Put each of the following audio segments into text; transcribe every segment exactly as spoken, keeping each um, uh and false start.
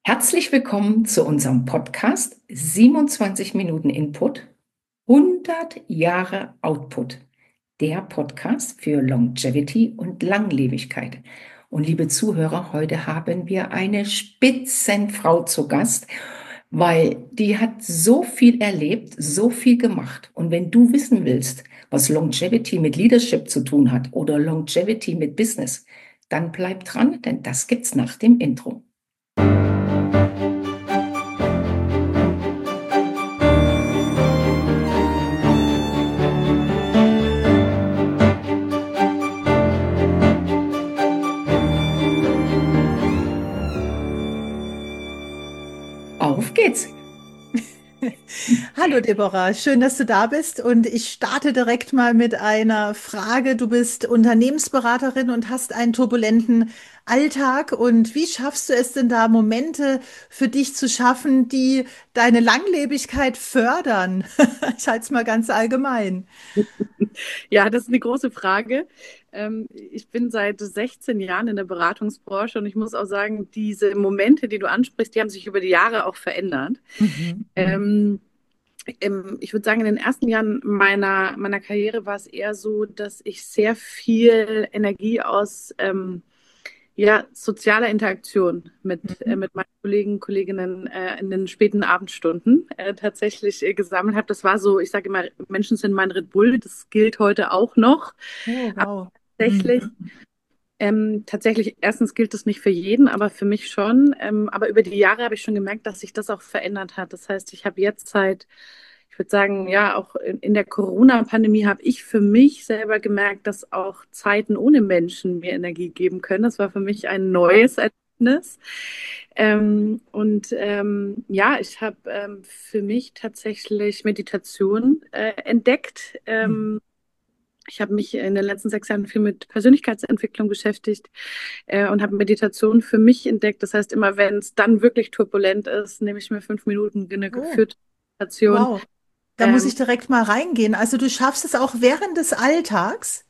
Herzlich willkommen zu unserem Podcast siebenundzwanzig Minuten Input, hundert Jahre Output, der Podcast für Longevity und Langlebigkeit. Und liebe Zuhörer, heute haben wir eine Spitzenfrau zu Gast, weil die hat so viel erlebt, so viel gemacht. Und wenn du wissen willst, was Longevity mit Leadership zu tun hat oder Longevity mit Business, dann bleib dran, denn das gibt's nach dem Intro. Auf geht's! Hallo Deborah, schön, dass du da bist und ich starte direkt mal mit einer Frage. Du bist Unternehmensberaterin und hast einen turbulenten Alltag und wie schaffst du es denn da, Momente für dich zu schaffen, die deine Langlebigkeit fördern? Ich halte es mal ganz allgemein. Ja, das ist eine große Frage. Ähm, ich bin seit sechzehn Jahren in der Beratungsbranche und ich muss auch sagen, diese Momente, die du ansprichst, die haben sich über die Jahre auch verändert. Mhm. Ähm, ähm, ich würde sagen, in den ersten Jahren meiner, meiner Karriere war es eher so, dass ich sehr viel Energie aus ähm, ja, sozialer Interaktion mit, äh, Mhm. mit meinen Kollegen, Kolleginnen äh, in den späten Abendstunden äh, tatsächlich äh, gesammelt habe. Das war so, ich sage immer, Menschen sind mein Red Bull, das gilt heute auch noch. Oh, Aber wow. tatsächlich, Mhm. ähm, tatsächlich, erstens gilt das nicht für jeden, aber für mich schon. Ähm, aber über die Jahre habe ich schon gemerkt, dass sich das auch verändert hat. Das heißt, ich habe jetzt seit, ich würde sagen, ja, auch in, in der Corona-Pandemie habe ich für mich selber gemerkt, dass auch Zeiten ohne Menschen mir Energie geben können. Das war für mich ein neues Erlebnis. Ähm, und ähm, ja, ich habe ähm, für mich tatsächlich Meditation äh, entdeckt. Mhm. Ähm, ich habe mich in den letzten sechs Jahren viel mit Persönlichkeitsentwicklung beschäftigt äh, und habe Meditation für mich entdeckt. Das heißt, immer wenn es dann wirklich turbulent ist, nehme ich mir fünf Minuten eine Oh, geführte Meditation. wow. Da muss Ähm, ich direkt mal reingehen. Also du schaffst es auch während des Alltags.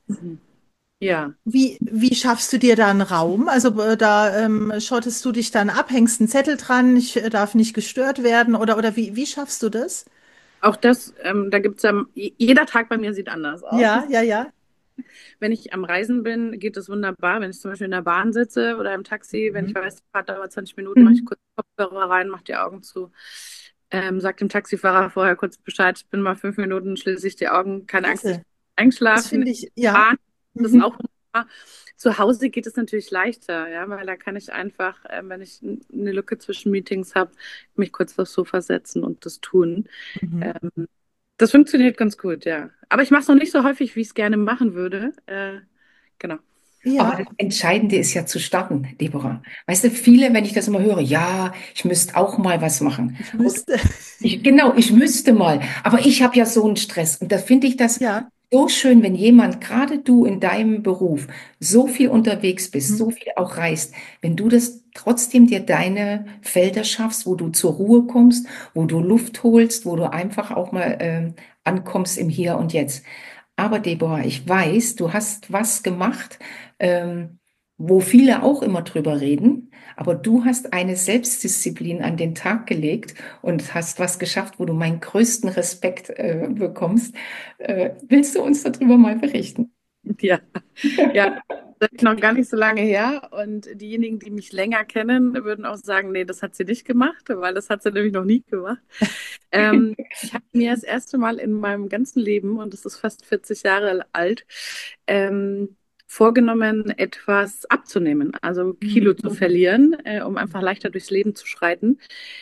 ja, Wie, wie schaffst du dir da einen Raum? Also äh, da ähm, schottest du dich dann ab, hängst einen Zettel dran, ich äh, darf nicht gestört werden oder, oder wie, wie schaffst du das? auch das, ähm, da gibt es ja, jeder Tag bei mir sieht anders aus. Ja, ja, ja. Wenn ich am Reisen bin, geht es wunderbar. Wenn ich zum Beispiel in der Bahn sitze oder im Taxi, wenn ich Mhm. weiß, die Fahrt dauert zwanzig Minuten, mache ich kurz Kopfhörer rein, mache die Augen zu, ähm, sag dem Taxifahrer vorher kurz Bescheid, ich bin mal fünf Minuten, schließe ich die Augen, keine Angst, ich Klasse. bin Das eingeschlafen. In finde ich, ja. der Bahn ist es Mhm. auch wunderbar. Zu Hause geht es natürlich leichter, ja, weil da kann ich einfach, ähm, wenn ich n- eine Lücke zwischen Meetings habe, mich kurz aufs Sofa setzen und das tun. Mhm. Ähm, Das funktioniert ganz gut, ja. Aber ich mache es noch nicht so häufig, wie ich es gerne machen würde. Äh, genau. Aber Ja, das Entscheidende ist ja zu starten, Deborah. Weißt du, viele, wenn ich das immer höre, ja, ich müsste auch mal was machen. ich Und müsste. ich, genau, ich müsste mal. Aber ich habe ja so einen Stress. Und da finde ich das Ja. so schön, wenn jemand, gerade du in deinem Beruf, so viel unterwegs bist, Mhm. so viel auch reist, wenn du das trotzdem dir deine Felder schaffst, wo du zur Ruhe kommst, wo du Luft holst, wo du einfach auch mal ähm, ankommst im Hier und Jetzt. Aber Deborah, ich weiß, du hast was gemacht, ähm, wo viele auch immer drüber reden, aber du hast eine Selbstdisziplin an den Tag gelegt und hast was geschafft, wo du meinen größten Respekt äh, bekommst. Äh, willst du uns darüber mal berichten? Ja, ja, das ist noch gar nicht so lange her. Und diejenigen, die mich länger kennen, würden auch sagen, nee, das hat sie nicht gemacht, weil das hat sie nämlich noch nie gemacht. Ähm, ich habe mir das erste Mal in meinem ganzen Leben, und das ist fast vierzig Jahre alt, ähm, vorgenommen, etwas abzunehmen, also Kilo zu Mhm. verlieren, äh, um einfach leichter durchs Leben zu schreiten.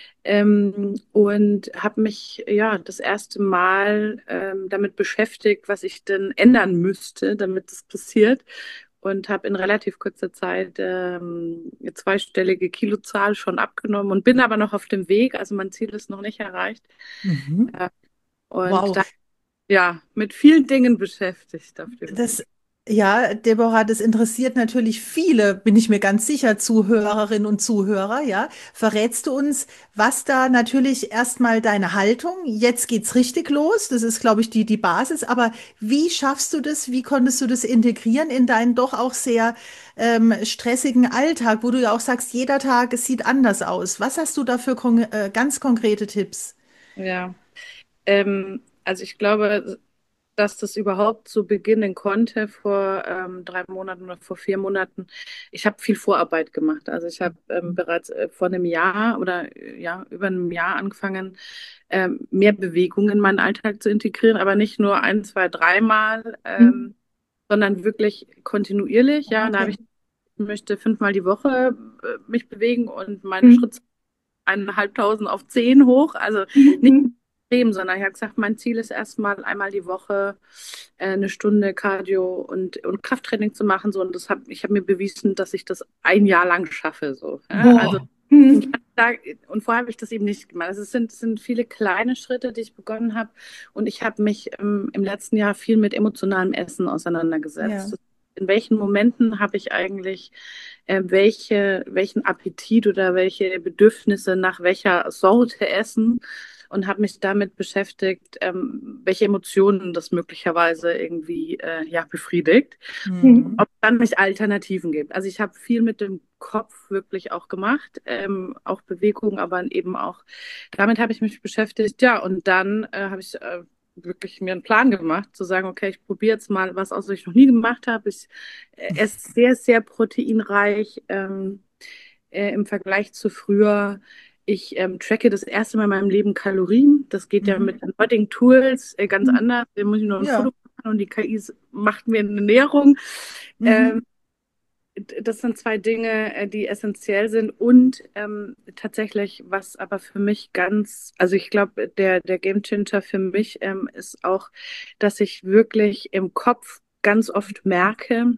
Ähm, und habe mich ja das erste Mal ähm, damit beschäftigt, was ich denn ändern müsste, damit das passiert. Und habe in relativ kurzer Zeit ähm, eine zweistellige Kilozahl schon abgenommen und bin aber noch auf dem Weg. Also mein Ziel ist noch nicht erreicht. Mhm. Äh, und Wow. da ja mit vielen Dingen beschäftigt auf dem Das, Weg. Ja, Deborah, das interessiert natürlich viele, bin ich mir ganz sicher, Zuhörerinnen und Zuhörer, ja. Verrätst du uns, was da natürlich erstmal deine Haltung, jetzt geht's richtig los, das ist, glaube ich, die, die Basis, aber wie schaffst du das, wie konntest du das integrieren in deinen doch auch sehr ähm, stressigen Alltag, wo du ja auch sagst, jeder Tag, es sieht anders aus. Was hast du da für kon äh, ganz konkrete Tipps? Ja, ähm, also ich glaube, dass das überhaupt so beginnen konnte vor ähm, drei Monaten oder vor vier Monaten. Ich habe viel Vorarbeit gemacht. Also ich habe ähm, bereits äh, vor einem Jahr oder äh, ja über einem Jahr angefangen, ähm, mehr Bewegung in meinen Alltag zu integrieren, aber nicht nur ein, zwei, dreimal, Mhm. ähm, sondern wirklich kontinuierlich. Ja, da habe Okay. ich ich möchte fünfmal die Woche äh, mich bewegen und meine Mhm. Schritte eineinhalbtausend auf zehn hoch. Also nicht Mhm. extrem, sondern ich habe gesagt, mein Ziel ist erstmal einmal die Woche äh, eine Stunde Cardio und, und Krafttraining zu machen. So, und das hab, ich habe mir bewiesen, dass ich das ein Jahr lang schaffe. So, ja? Also Boah. Mhm. da, und vorher habe ich das eben nicht gemacht. Also es sind, es sind viele kleine Schritte, die ich begonnen habe. Und ich habe mich ähm, im letzten Jahr viel mit emotionalem Essen Ja. auseinandergesetzt. In welchen Momenten habe ich eigentlich äh, welche, welchen Appetit oder welche Bedürfnisse nach welcher Sorte essen und habe mich damit beschäftigt, ähm, welche Emotionen das möglicherweise irgendwie äh, ja, befriedigt und Mhm. ob es dann nicht Alternativen gibt. Also ich habe viel mit dem Kopf wirklich auch gemacht, ähm, auch Bewegung, aber eben auch damit habe ich mich beschäftigt. Ja, und dann äh, habe ich äh, wirklich mir einen Plan gemacht, zu sagen, okay, ich probiere jetzt mal was aus, was ich noch nie gemacht habe. Ich äh, esse sehr, sehr proteinreich ähm, äh, im Vergleich zu früher. Ich ähm, tracke das erste Mal in meinem Leben Kalorien. Das geht ja Mhm. mit den heutigen Tools äh, ganz anders. Da muss ich nur ein Ja. Foto machen und die K I macht mir eine Näherung. Mhm. Ähm, Das sind zwei Dinge, äh, die essentiell sind und ähm, tatsächlich, was aber für mich ganz, also ich glaube, der, der Gamechanger für mich ähm, ist auch, dass ich wirklich im Kopf ganz oft merke,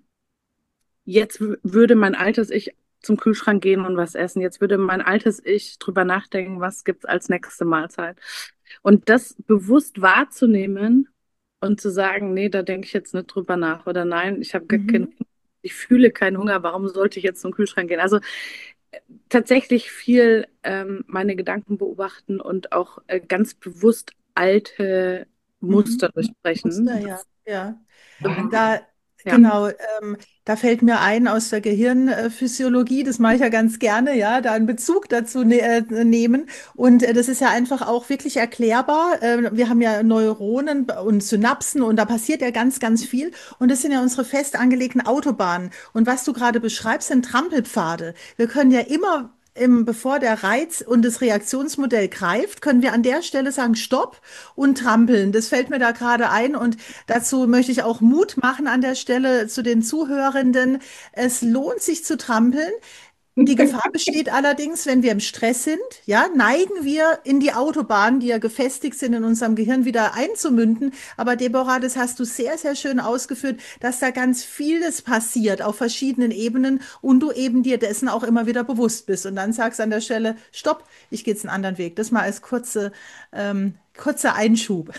jetzt w- würde mein altes Ich zum Kühlschrank gehen und was essen. Jetzt würde mein altes Ich drüber nachdenken, was gibt's als nächste Mahlzeit. Und das bewusst wahrzunehmen und zu sagen, nee, da denke ich jetzt nicht drüber nach oder nein, ich habe gar keinen, Mhm. ich fühle keinen Hunger, warum sollte ich jetzt zum Kühlschrank gehen? Also tatsächlich viel ähm, meine Gedanken beobachten und auch äh, ganz bewusst alte Mhm. Muster Muster, durchbrechen. ja, ja. Wahnsinn. Da, Ja. genau, ähm, da fällt mir ein aus der Gehirnphysiologie, das mache ich ja ganz gerne, ja, da einen Bezug dazu ne äh, nehmen. Und äh, das ist ja einfach auch wirklich erklärbar. Äh, wir haben ja Neuronen und Synapsen und da passiert ja ganz, ganz viel. Und das sind ja unsere fest angelegten Autobahnen. Und was du gerade beschreibst, sind Trampelpfade. Wir können ja immer im, bevor der Reiz und das Reaktionsmodell greift, können wir an der Stelle sagen, Stopp und trampeln. Das fällt mir da gerade ein und dazu möchte ich auch Mut machen an der Stelle zu den Zuhörenden. Es lohnt sich zu trampeln. Die Gefahr besteht allerdings, wenn wir im Stress sind, ja, neigen wir in die Autobahnen, die ja gefestigt sind in unserem Gehirn, wieder einzumünden. Aber Deborah, das hast du sehr, sehr schön ausgeführt, dass da ganz vieles passiert auf verschiedenen Ebenen und du eben dir dessen auch immer wieder bewusst bist. Und dann sagst du an der Stelle, stopp, ich gehe jetzt einen anderen Weg. Das mal als kurze, ähm, kurzer Einschub.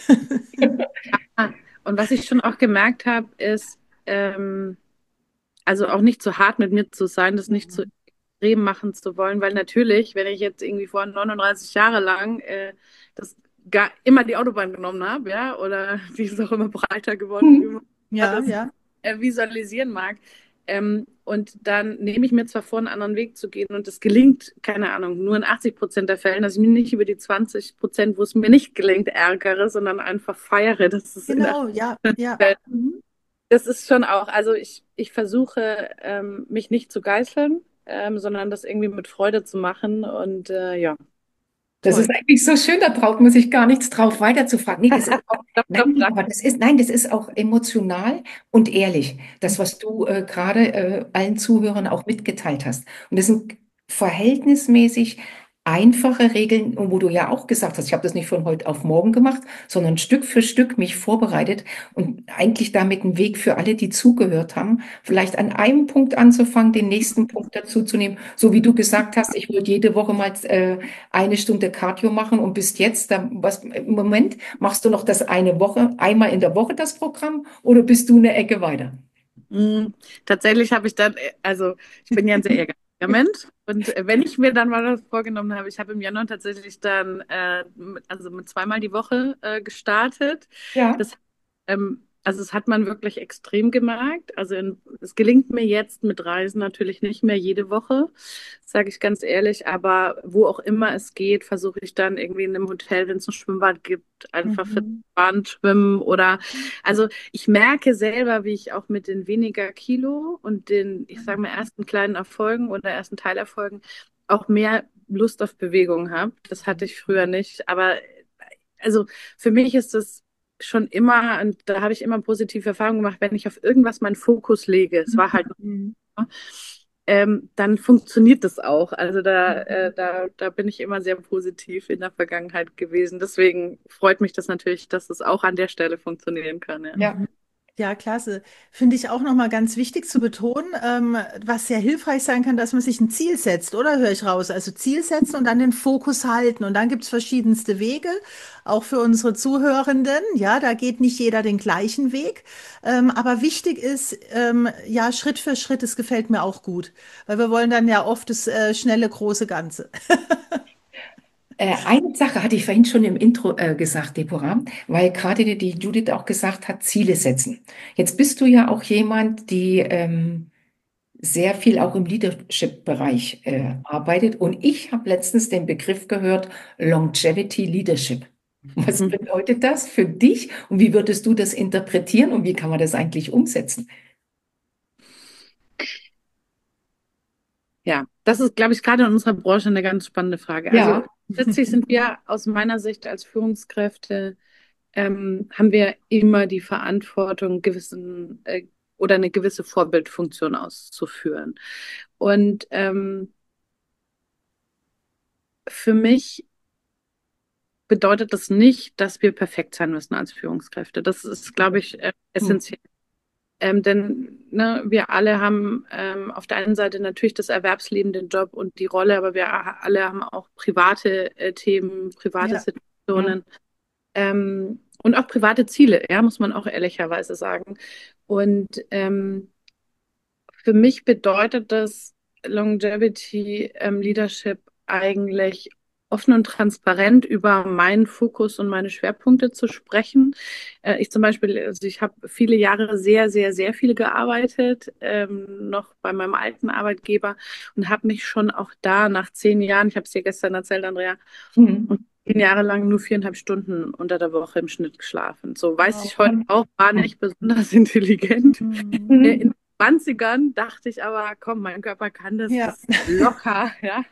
Ah, und was ich schon auch gemerkt habe, ist, ähm, also auch nicht zu hart mit mir zu sein, das nicht zu extrem machen zu wollen, weil natürlich, wenn ich jetzt irgendwie vor neununddreißig Jahre lang äh, das gar immer die Autobahn genommen habe, ja, oder die ist auch immer breiter geworden, wie man Ja, das ja, äh, visualisieren mag. Ähm, und dann nehme ich mir zwar vor, einen anderen Weg zu gehen und es gelingt, keine Ahnung, nur in achtzig Prozent der Fällen, dass ich mich nicht über die zwanzig Prozent, wo es mir nicht gelingt, ärgere, sondern einfach feiere, dass es in genau, ja, ja. der Mhm. das ist schon auch, also ich, ich versuche, ähm, mich nicht zu geißeln, ähm, sondern das irgendwie mit Freude zu machen. Und äh, ja, Das ist toll. eigentlich so schön, da traut man sich gar nichts drauf weiter zu fragen. Nee, das ist auch, Stopp, stopp, nein, stopp. aber das ist, nein, das ist auch emotional und ehrlich. Das, was du äh, gerade äh, allen Zuhörern auch mitgeteilt hast. Und das sind verhältnismäßig einfache Regeln, und wo du ja auch gesagt hast, ich habe das nicht von heute auf morgen gemacht, sondern Stück für Stück mich vorbereitet und eigentlich damit einen Weg für alle, die zugehört haben, vielleicht an einem Punkt anzufangen, den nächsten Punkt dazu zu nehmen. So wie du gesagt hast, ich wollte jede Woche mal äh, eine Stunde Cardio machen und bist jetzt, da, was, im Moment machst du noch das eine Woche, einmal in der Woche das Programm oder bist du eine Ecke weiter? Mm, Tatsächlich habe ich dann, äh, also ich bin ja ein sehr ehrgeiziger Mensch und äh, wenn ich mir dann mal was vorgenommen habe, ich habe im Januar tatsächlich dann, äh, mit, also mit zweimal die Woche äh, gestartet. Ja. Das, ähm, also es hat man wirklich extrem gemerkt. Also in, es gelingt mir jetzt mit Reisen natürlich nicht mehr jede Woche, sage ich ganz ehrlich, aber wo auch immer es geht, versuche ich dann irgendwie in einem Hotel, wenn es ein Schwimmbad gibt, einfach für Mhm. Bahn schwimmen oder also ich merke selber, wie ich auch mit den weniger Kilo und den, ich sage mal, ersten kleinen Erfolgen oder ersten Teilerfolgen auch mehr Lust auf Bewegung habe. Das hatte ich früher nicht. Aber also für mich ist das schon immer, und da habe ich immer positive Erfahrungen gemacht, wenn ich auf irgendwas meinen Fokus lege. Es war halt Mhm. ähm, dann funktioniert das auch. Also da, Mhm. äh, da, da bin ich immer sehr positiv in der Vergangenheit gewesen. Deswegen freut mich das natürlich, dass es auch an der Stelle funktionieren kann. Ja. Ja. Mhm. Ja, klasse. Finde ich auch nochmal ganz wichtig zu betonen, ähm, was sehr hilfreich sein kann, dass man sich ein Ziel setzt, oder höre ich raus? Also Ziel setzen und dann den Fokus halten. Und dann gibt es verschiedenste Wege, auch für unsere Zuhörenden. Ja, da geht nicht jeder den gleichen Weg. Ähm, aber wichtig ist, ähm, ja, Schritt für Schritt, es gefällt mir auch gut, weil wir wollen dann ja oft das äh, schnelle, große Ganze. Äh, eine Sache hatte ich vorhin schon im Intro äh, gesagt, Deborah, weil gerade die, die Judith auch gesagt hat, Ziele setzen. Jetzt bist du ja auch jemand, die ähm, sehr viel auch im Leadership-Bereich äh, arbeitet. Und ich habe letztens den Begriff gehört, Longevity Leadership. Was Mhm. bedeutet das für dich und wie würdest du das interpretieren und wie kann man das eigentlich umsetzen? Ja, das ist, glaube ich, gerade in unserer Branche eine ganz spannende Frage. Also Ja. letztlich sind wir aus meiner Sicht als Führungskräfte, ähm, haben wir immer die Verantwortung, gewissen äh, oder eine gewisse Vorbildfunktion auszuführen. Und ähm, für mich bedeutet das nicht, dass wir perfekt sein müssen als Führungskräfte. Das ist, glaube ich, äh, Hm. essentiell. Ähm, denn ne, wir alle haben ähm, auf der einen Seite natürlich das Erwerbsleben, den Job und die Rolle, aber wir alle haben auch private äh, Themen, private Ja. Hm. Situationen ähm, und auch private Ziele, ja, muss man auch ehrlicherweise sagen. Und ähm, für mich bedeutet das Longevity ähm, Leadership eigentlich offen und transparent über meinen Fokus und meine Schwerpunkte zu sprechen. Äh, ich zum Beispiel, also ich habe viele Jahre sehr, sehr, sehr viel gearbeitet, ähm, noch bei meinem alten Arbeitgeber und habe mich schon auch da nach zehn Jahren, ich habe es dir gestern erzählt, Andrea, Hm. und zehn Jahre lang nur viereinhalb Stunden unter der Woche im Schnitt geschlafen. So weiß ich heute Wow. auch, war nicht besonders intelligent. Mhm. Äh, In Hm. den Zwanzigern dachte ich aber, komm, mein Körper kann das, Ja. das locker, ja.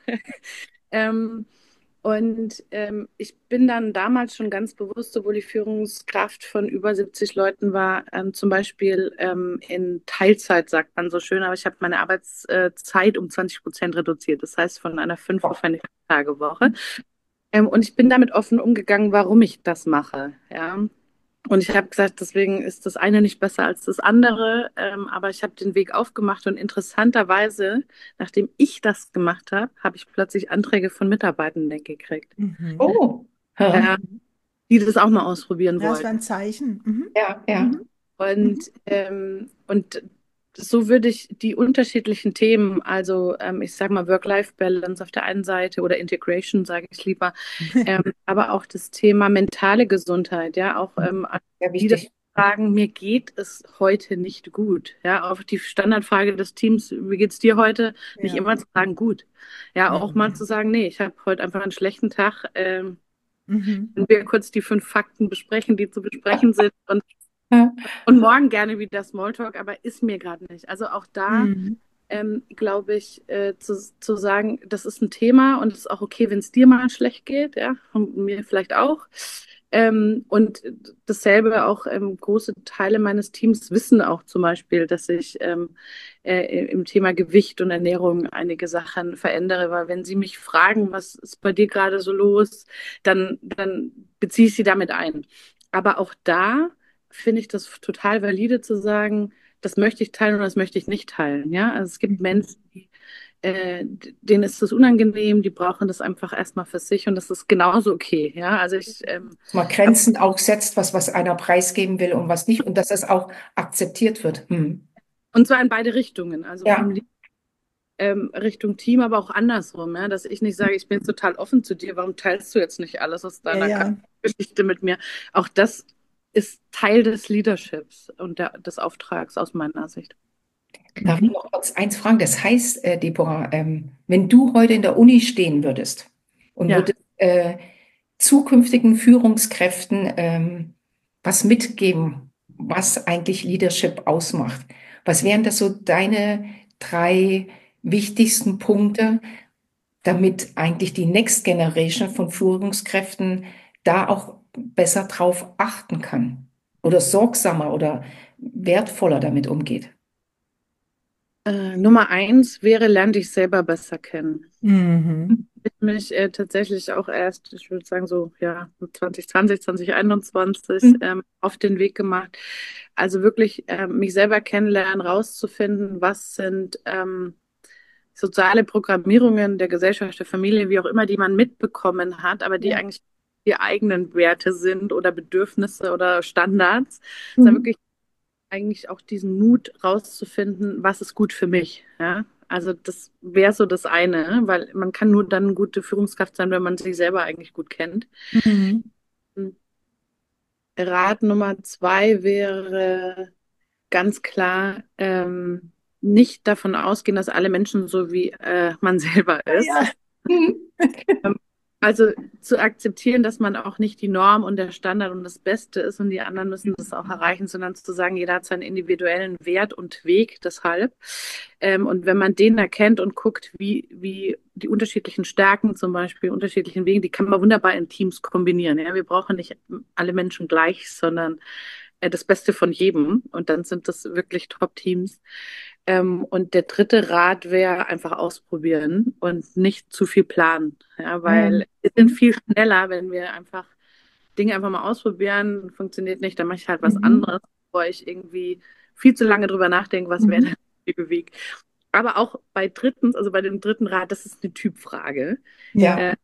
Ähm, und ähm, ich bin dann damals schon ganz bewusst, obwohl ich Führungskraft von über siebzig Leuten war, ähm, zum Beispiel ähm, in Teilzeit, sagt man so schön, aber ich habe meine Arbeitszeit um zwanzig Prozent reduziert. Das heißt, von einer fünf auf eine Vier-Tage-Woche. Ähm, und ich bin damit offen umgegangen, warum ich das mache. Ja. Und ich habe gesagt, deswegen ist das eine nicht besser als das andere. Ähm, aber ich habe den Weg aufgemacht und interessanterweise, nachdem ich das gemacht habe, habe ich plötzlich Anträge von Mitarbeitenden gekriegt, Mhm. Oh. Ja, äh, Mhm. die das auch mal ausprobieren Ja, es war wollten. ein Zeichen. Mhm. ja, ja. Mhm. Mhm. Und, ähm, und so würde ich die unterschiedlichen Themen, also ähm, ich sage mal Work-Life-Balance auf der einen Seite oder Integration, sage ich lieber, ähm, aber auch das Thema mentale Gesundheit, ja, auch ähm, an Sehr die das wichtig. fragen, mir geht es heute nicht gut, ja, auf die Standardfrage des Teams, wie geht's dir heute, nicht Ja. immer zu sagen, gut, ja, auch mal Mhm. zu sagen, nee, ich habe heute einfach einen schlechten Tag, ähm, Mhm. wenn wir kurz die fünf Fakten besprechen, die zu besprechen sind und Ja. und morgen gerne wieder Smalltalk, aber ist mir gerade nicht. Also auch da Mhm. ähm, glaube ich, äh, zu, zu sagen, das ist ein Thema und es ist auch okay, wenn es dir mal schlecht geht, ja, und mir vielleicht auch. Ähm, und dasselbe auch ähm, große Teile meines Teams wissen auch zum Beispiel, dass ich ähm, äh, im Thema Gewicht und Ernährung einige Sachen verändere, weil wenn sie mich fragen, was ist bei dir gerade so los, dann, dann beziehe ich sie damit ein. Aber auch da finde ich das total valide zu sagen, das möchte ich teilen oder das möchte ich nicht teilen. Ja, also es gibt Mhm. Menschen, die, äh, denen ist das unangenehm, die brauchen das einfach erstmal für sich und das ist genauso okay. Ja, also ich ähm, Dass man habe Grenzen auch setzt, was, was einer preisgeben will und was nicht und dass das auch akzeptiert wird. Hm. Und zwar in beide Richtungen, also vom Ja, Lied ähm, Richtung Team, aber auch andersrum, ja, dass ich nicht sage, ich bin jetzt total offen zu dir, warum teilst du jetzt nicht alles aus Ja, deiner ja. Geschichte mit mir? Auch das ist Teil des Leaderships und der, des Auftrags aus meiner Sicht. darf ich noch kurz eins fragen? Das heißt, äh, Deborah, ähm, wenn du heute in der Uni stehen würdest und Ja. würdest äh, zukünftigen Führungskräften ähm, was mitgeben, was eigentlich Leadership ausmacht, was wären das so deine drei wichtigsten Punkte, damit eigentlich die Next Generation von Führungskräften da auch besser drauf achten kann oder sorgsamer oder wertvoller damit umgeht? Äh, Nummer eins wäre, lerne dich selber besser kennen. Mhm. Ich habe mich äh, tatsächlich auch erst, ich würde sagen so, ja, zwanzig zwanzig, zwanzig einundzwanzig Mhm. ähm, auf den Weg gemacht. Also wirklich ähm, mich selber kennenlernen, rauszufinden, was sind ähm, soziale Programmierungen der Gesellschaft, der Familie, wie auch immer, die man mitbekommen hat, aber die Ja. eigentlich die eigenen Werte sind oder Bedürfnisse oder Standards. Sondern Mhm. wirklich eigentlich auch diesen Mut rauszufinden, was ist gut für mich. Ja? Also das wäre so das eine, weil man kann nur dann eine gute Führungskraft sein, wenn man sich selber eigentlich gut kennt. Mhm. Rat Nummer zwei wäre ganz klar, ähm, nicht davon ausgehen, dass alle Menschen so wie äh, man selber ist. Ja. Mhm. Ähm, Also zu akzeptieren, dass man auch nicht die Norm und der Standard und das Beste ist und die anderen müssen das auch erreichen, sondern zu sagen, jeder hat seinen individuellen Wert und Weg deshalb. Ähm, und wenn man den erkennt und guckt, wie, wie die unterschiedlichen Stärken zum Beispiel, unterschiedlichen Wegen, die kann man wunderbar in Teams kombinieren. Ja? Wir brauchen nicht alle Menschen gleich, sondern äh, das Beste von jedem. Und dann sind das wirklich Top-Teams. Ähm, und der dritte Rat wäre einfach ausprobieren und nicht zu viel planen. Ja, weil Mhm. wir sind viel schneller, wenn wir einfach Dinge einfach mal ausprobieren. Funktioniert nicht, dann mache ich halt was Mhm. anderes, bevor ich irgendwie viel zu lange drüber nachdenke, was wäre Mhm. der richtige Weg. Aber auch bei drittens, also bei dem dritten Rat, das ist eine Typfrage. Ja. Äh,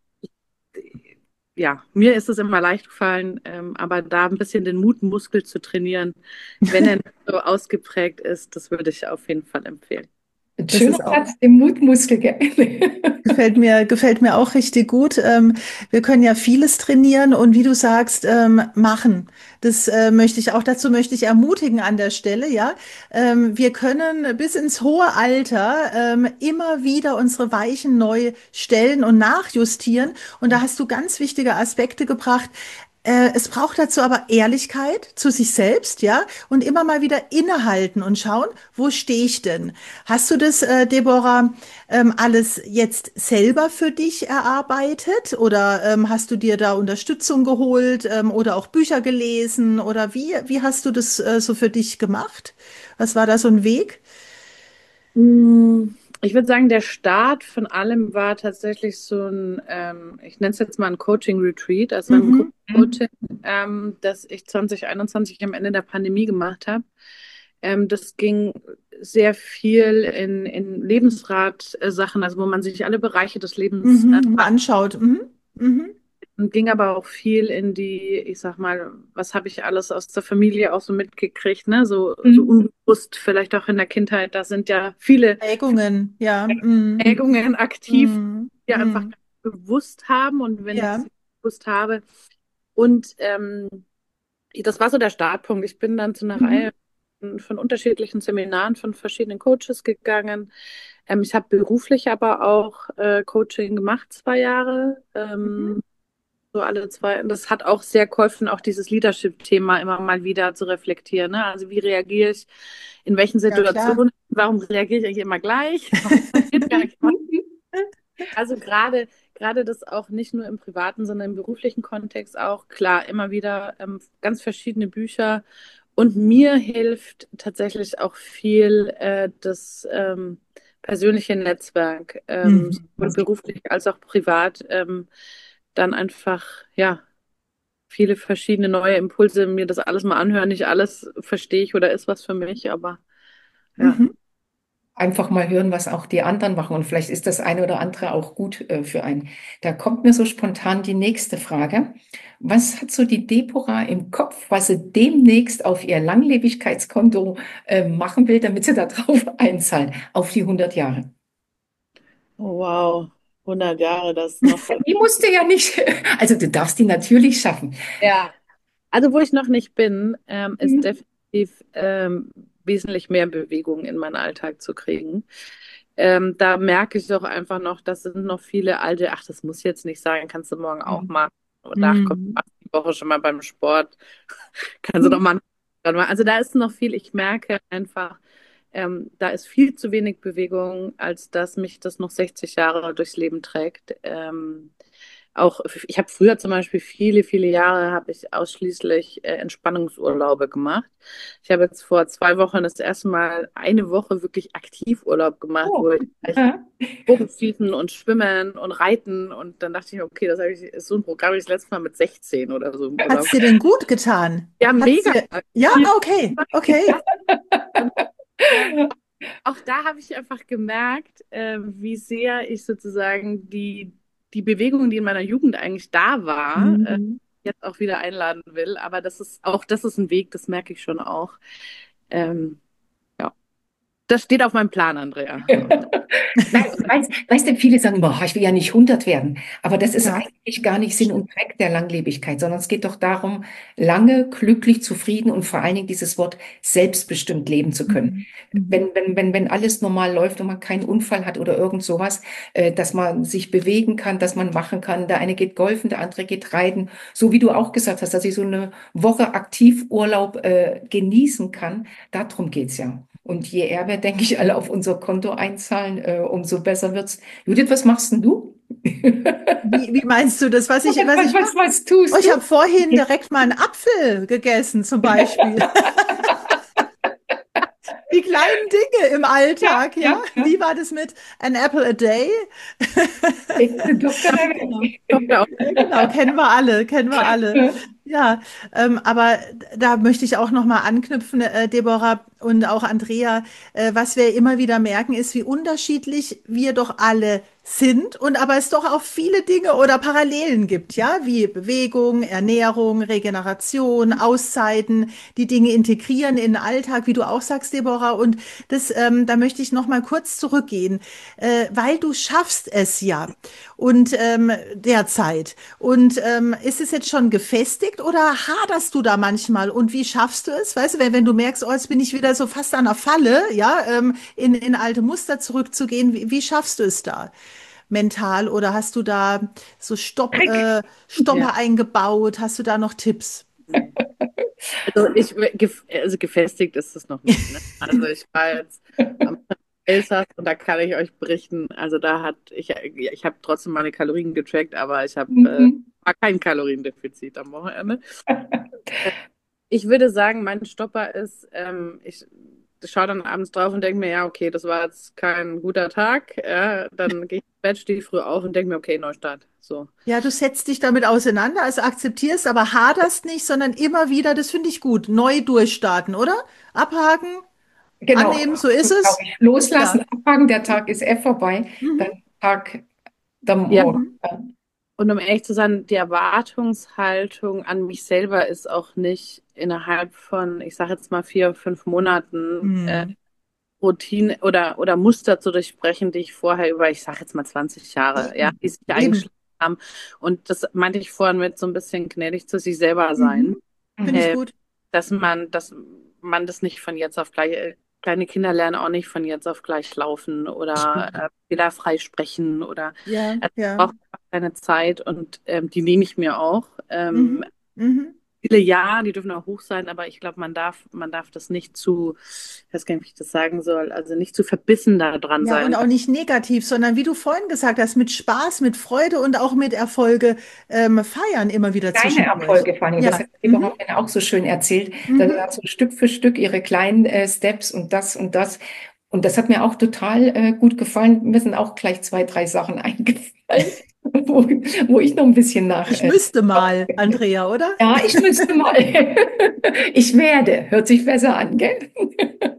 ja, mir ist es immer leicht gefallen, ähm, aber da ein bisschen den Mutmuskel zu trainieren, wenn er nicht so ausgeprägt ist, das würde ich auf jeden Fall empfehlen. Ein Das schöner ist auch. Satz, den Mutmuskel, gell? Gefällt mir, gefällt mir auch richtig gut. Ähm, wir können ja vieles trainieren und wie du sagst, ähm, machen. Das äh, möchte ich auch, dazu möchte ich ermutigen an der Stelle, ja. Ähm, wir können bis ins hohe Alter ähm, immer wieder unsere Weichen neu stellen und nachjustieren. Und da hast du ganz wichtige Aspekte gebracht. Äh, Es braucht dazu aber Ehrlichkeit zu sich selbst, ja, und immer mal wieder innehalten und schauen, wo stehe ich denn? Hast du das, äh, Deborah, ähm, alles jetzt selber für dich erarbeitet oder ähm, hast du dir da Unterstützung geholt ähm, oder auch Bücher gelesen oder wie, wie hast du das äh, so für dich gemacht? Was war da so ein Weg? Mm, Ich würde sagen, der Start von allem war tatsächlich so ein, ähm, ich nenne es jetzt mal ein Coaching-Retreat, also ein Mhm. Gruppencoaching, ähm, das ich zwanzig einundzwanzig am Ende der Pandemie gemacht habe. Ähm, das ging sehr viel in, in Lebensrat-Sachen, also wo man sich alle Bereiche des Lebens äh, Mhm. Mal anschaut. Mhm. Mhm. und ging aber auch viel in die, ich sag mal, was habe ich alles aus der Familie auch so mitgekriegt, ne? So, so Mhm. unbewusst, vielleicht auch in der Kindheit. Da sind ja viele Prägungen, ja. Mhm. Prägungen aktiv, Mhm. die wir einfach Mhm. bewusst haben. Und wenn ich Ja. sie bewusst habe, und ähm, das war so der Startpunkt. Ich bin dann zu einer Mhm. Reihe von, von unterschiedlichen Seminaren von verschiedenen Coaches gegangen. Ähm, ich habe beruflich aber auch äh, Coaching gemacht, zwei Jahre. Mhm. Ähm, so alle zwei. Und das hat auch sehr geholfen, auch dieses Leadership-Thema immer mal wieder zu reflektieren. Ne? Also wie reagiere ich in welchen Ja, klar. Situationen? Warum reagiere ich eigentlich immer gleich? Warum passiert gar nicht was? Also gerade gerade das auch nicht nur im privaten, sondern im beruflichen Kontext auch. Klar, immer wieder ähm, ganz verschiedene Bücher. Und mir hilft tatsächlich auch viel äh, das ähm, persönliche Netzwerk, ähm, Mhm. sowohl beruflich als auch privat. Ähm, dann einfach, ja, viele verschiedene neue Impulse, mir das alles mal anhören. Nicht alles verstehe ich oder ist was für mich, aber ja. Mhm. einfach mal hören, was auch die anderen machen. Und vielleicht ist das eine oder andere auch gut äh, für einen. Da kommt mir so spontan die nächste Frage. Was hat so die Deborah im Kopf, was sie demnächst auf ihr Langlebigkeitskonto äh, machen will, damit sie da drauf einzahlt, auf die hundert Jahre? Oh, wow, hundert Jahre, das noch. Die musst du ja nicht, also du darfst die natürlich schaffen. Ja. Also wo ich noch nicht bin, ähm, ist Mhm. definitiv ähm, wesentlich mehr Bewegung in meinen Alltag zu kriegen. Ähm, da merke ich doch einfach noch, das sind noch viele alte, ach, das muss jetzt nicht sein, kannst du morgen auch machen. Oder ach, komm, Mhm. mach die Woche schon mal beim Sport, kannst du doch mal. Also da ist noch viel, ich merke einfach, ähm, da ist viel zu wenig Bewegung, als dass mich das noch sechzig Jahre durchs Leben trägt. Ähm, auch, ich habe früher zum Beispiel viele, viele Jahre habe ich ausschließlich äh, Entspannungsurlaube gemacht. Ich habe jetzt vor zwei Wochen das erste Mal eine Woche wirklich Aktivurlaub gemacht, Oh. wo ich Ja. Bogenschießen und Schwimmen und Reiten und dann dachte ich mir, okay, das habe ich, ist so ein Programm, das ich das letzte Mal mit sechzehn oder so im Urlaub. Hat's dir denn gut getan? Ja, Hat's mega. dir, ja, okay, okay. Ähm, auch da habe ich einfach gemerkt, äh, wie sehr ich sozusagen die, die Bewegung, die in meiner Jugend eigentlich da war, äh, Mhm. jetzt auch wieder einladen will. Aber das ist auch, das ist ein Weg, das merke ich schon auch. Ähm, ja, das steht auf meinem Plan, Andrea. Nein, weißt, weißt du, viele sagen immer, "Oh, ich will ja nicht hundert werden." Aber das ist Ja. eigentlich gar nicht Sinn und Zweck der Langlebigkeit, sondern es geht doch darum, lange, glücklich, zufrieden und vor allen Dingen dieses Wort selbstbestimmt leben zu können. Mhm. Mhm. Wenn, wenn, wenn, wenn alles normal läuft und man keinen Unfall hat oder irgend sowas, äh, dass man sich bewegen kann, dass man machen kann. Der eine geht golfen, der andere geht reiten. So wie du auch gesagt hast, dass ich so eine Woche Aktivurlaub äh, genießen kann. Darum geht's ja. Und je eher wir, denke ich, alle auf unser Konto einzahlen, äh, umso besser wird's. Judith, was machst denn du? Wie, wie meinst du das, was ich, was Was, ich was, mache? was Oh, tust ich du? habe vorhin direkt mal einen Apfel gegessen, zum Beispiel. Die kleinen Dinge im Ja, Alltag, ja? ja, ja. Wie war das mit an apple a day? Ich durfte Genau. Tochter auch. Ja, genau, kennen wir alle, kennen wir alle. Ja, ähm, aber da möchte ich auch noch mal anknüpfen, äh, Deborah und auch Andrea. Äh, was wir immer wieder merken, ist, wie unterschiedlich wir doch alle sind und aber es doch auch viele Dinge oder Parallelen gibt, ja, wie Bewegung, Ernährung, Regeneration, Auszeiten, die Dinge integrieren in den Alltag, wie du auch sagst, Deborah. Und das, ähm, da möchte ich noch mal kurz zurückgehen, äh, weil du schaffst es ja und ähm, derzeit. Und ähm, ist es jetzt schon gefestigt oder haderst du da manchmal? Und wie schaffst du es? Weißt du, wenn, wenn du merkst, oh, jetzt bin ich wieder so fast an der Falle, ja, ähm, in, in alte Muster zurückzugehen, wie, wie schaffst du es da? Mental oder hast du da so Stopp, Trick. äh, Ja. Stopper eingebaut? Hast du da noch Tipps? Also ich gef- also gefestigt ist es noch nicht. Ne? Also ich war jetzt am Elsass und da kann ich euch berichten, also da hat ich ich habe trotzdem meine Kalorien getrackt, aber ich habe äh, Mhm. war kein Kaloriendefizit am Wochenende. Ich würde sagen, mein Stopper ist, ähm, ich schaue dann abends drauf und denke mir, ja, okay, das war jetzt kein guter Tag. Ja, dann gehe ich ins Bett, stehe früh auf und denke mir, okay, Neustart. So. Ja, du setzt dich damit auseinander, also akzeptierst, aber haderst nicht, sondern immer wieder, das finde ich gut, neu durchstarten, oder? Abhaken, Genau. annehmen, so ist Glaub es. ich. Loslassen, Ja. abhaken, der Tag ist eh vorbei. Mhm. Dann Tag, der Ja, Morgen. und um ehrlich zu sein, die Erwartungshaltung an mich selber ist auch nicht innerhalb von, ich sage jetzt mal vier, fünf Monaten äh, Mhm. Routine oder, oder Muster zu durchbrechen, die ich vorher über, ich sage jetzt mal zwanzig Jahre, ja, Eben, die sich eben. eingeschlichen haben. Und das meinte ich vorhin mit so ein bisschen gnädig zu sich selber Mhm. sein, Finde ich Mhm. äh, gut. dass man, dass man das nicht von jetzt auf gleich, äh, kleine Kinder lernen auch nicht von jetzt auf gleich laufen oder äh, wieder frei sprechen oder Ja, also, es ja. braucht einfach seine Zeit und ähm, die nehme ich mir auch. Ähm, Mhm. Mhm. Viele ja, die dürfen auch hoch sein, aber ich glaube, man darf, man darf das nicht zu, ich weiß gar nicht, wie ich das sagen soll, also nicht zu verbissen da dran Ja, und sein. auch nicht negativ, sondern wie du vorhin gesagt hast, mit Spaß, mit Freude und auch mit Erfolge ähm, feiern immer wieder Kleine zwischendurch. Erfolge vor allem. Das Ja. hat die Mhm. Überhaupt auch so schön erzählt. Da Mhm. hat so Stück für Stück ihre kleinen äh, Steps und das und das. Und das hat mir auch total äh, gut gefallen. Mir sind auch gleich zwei, drei Sachen eingefallen, wo, wo ich noch ein bisschen nach. Ich Äh, müsste mal, Andrea, oder? ja, ich müsste mal. Ich werde. Hört sich besser an, gell?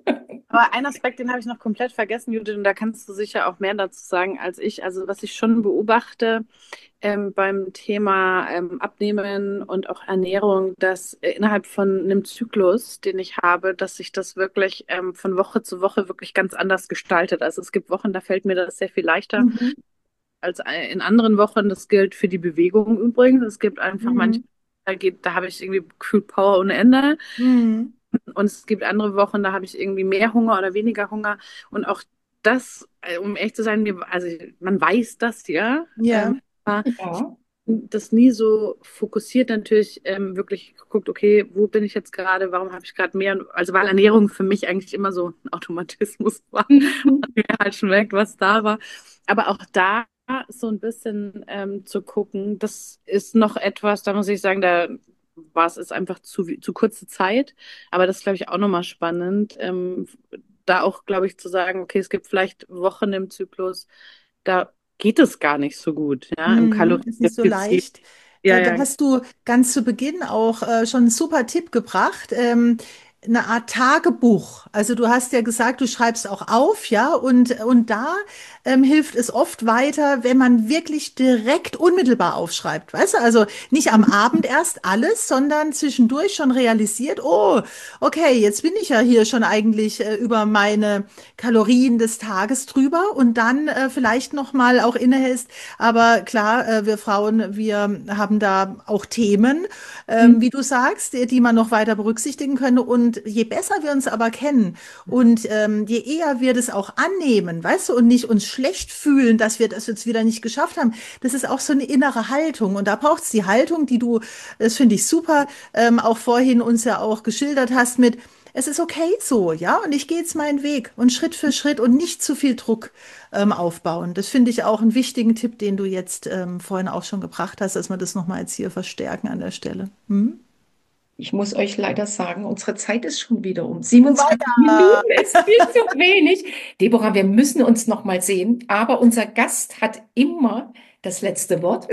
Aber einen Aspekt, den habe ich noch komplett vergessen, Judith, und da kannst du sicher auch mehr dazu sagen als ich. Also was ich schon beobachte ähm, beim Thema ähm, Abnehmen und auch Ernährung, dass äh, innerhalb von einem Zyklus, den ich habe, dass sich das wirklich ähm, von Woche zu Woche wirklich ganz anders gestaltet. Also es gibt Wochen, da fällt mir das sehr viel leichter Mhm. als äh, in anderen Wochen. Das gilt für die Bewegung übrigens. Es gibt einfach manche, Mhm. da geht, da habe ich irgendwie gefühlt Power ohne Ende. Mhm. Und es gibt andere Wochen, da habe ich irgendwie mehr Hunger oder weniger Hunger. Und auch das, äh, um ehrlich zu sein, mir, also man weiß das ja, Ja. ähm, aber Ja. das nie so fokussiert natürlich ähm, wirklich geguckt, okay, wo bin ich jetzt gerade, warum habe ich gerade mehr, also weil Ernährung für mich eigentlich immer so ein Automatismus war, Mhm. mir halt schon weg, was da war. Aber auch da so ein bisschen ähm, zu gucken, das ist noch etwas, da muss ich sagen, da war es ist einfach zu, zu kurze Zeit, aber das ist, glaube ich, auch nochmal spannend, ähm, da auch, glaube ich, zu sagen, okay, es gibt vielleicht Wochen im Zyklus, da geht es gar nicht so gut, ja, im Hm, ist nicht so Kaloriendefizit. leicht. Ja, Äh, Da ja. hast du ganz zu Beginn auch äh, schon einen super Tipp gebracht. Ähm, eine Art Tagebuch. Also du hast ja gesagt, du schreibst auch auf, ja, und, und da ähm, hilft es oft weiter, wenn man wirklich direkt unmittelbar aufschreibt, weißt du? Also nicht am Abend erst alles, sondern zwischendurch schon realisiert, oh, okay, jetzt bin ich ja hier schon eigentlich äh, über meine Kalorien des Tages drüber und dann äh, vielleicht noch mal auch innehältst, aber klar, äh, wir Frauen, wir haben da auch Themen, ähm, wie du sagst, die, die man noch weiter berücksichtigen können. Und je besser wir uns aber kennen und ähm, je eher wir das auch annehmen, weißt du, und nicht uns schlecht fühlen, dass wir das jetzt wieder nicht geschafft haben, das ist auch so eine innere Haltung. Und da braucht es die Haltung, die du, das finde ich super, ähm, auch vorhin uns ja auch geschildert hast mit, es ist okay so, ja, und ich gehe jetzt meinen Weg und Schritt für Schritt und nicht zu viel Druck ähm, aufbauen. Das finde ich auch einen wichtigen Tipp, den du jetzt ähm, vorhin auch schon gebracht hast, dass wir das nochmal jetzt hier verstärken an der Stelle. Hm? Ich muss euch leider sagen, unsere Zeit ist schon wieder um. Oh siebenundzwanzig weia. Minuten ist viel zu wenig. Deborah, wir müssen uns noch mal sehen, aber unser Gast hat immer das letzte Wort.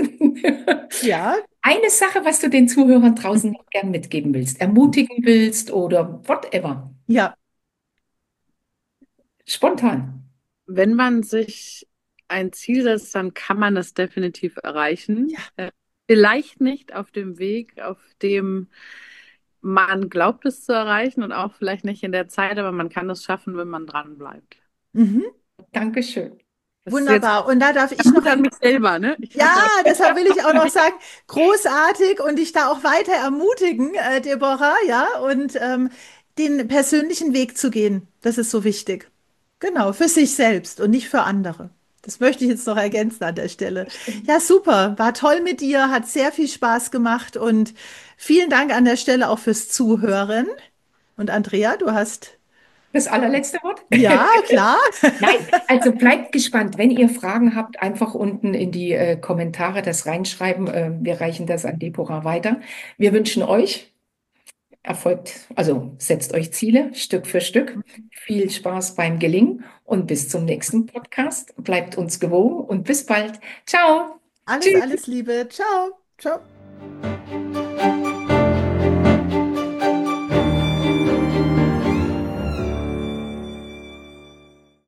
Ja, Eine Sache, was du den Zuhörern draußen noch gern mitgeben willst, ermutigen willst oder whatever. ja. Spontan. Wenn man sich ein Ziel setzt, dann kann man das definitiv erreichen. Äh, vielleicht nicht auf dem Weg, auf dem man glaubt, es zu erreichen und auch vielleicht nicht in der Zeit, aber man kann es schaffen, wenn man dran bleibt. Mhm. Dankeschön. Das ist jetzt Wunderbar. Und da darf ich noch gut an ein, mich selber, ne? Ich ja, hoffe, deshalb will ich auch noch sagen, großartig und dich da auch weiter ermutigen, äh, Deborah, ja, und ähm, den persönlichen Weg zu gehen. Das ist so wichtig. Genau, für sich selbst und nicht für andere. Das möchte ich jetzt noch ergänzen an der Stelle. Ja, super, war toll mit dir, hat sehr viel Spaß gemacht und vielen Dank an der Stelle auch fürs Zuhören. Und Andrea, du hast, Das allerletzte Wort? ja, klar. Nein, also bleibt gespannt. Wenn ihr Fragen habt, einfach unten in die äh, Kommentare das reinschreiben. Äh, wir reichen das an Deborah weiter. Wir wünschen euch Erfolg, also setzt euch Ziele Stück für Stück. Viel Spaß beim Gelingen und bis zum nächsten Podcast. Bleibt uns gewogen und bis bald. Ciao. Alles, Tschüss. alles Liebe. Ciao. Ciao.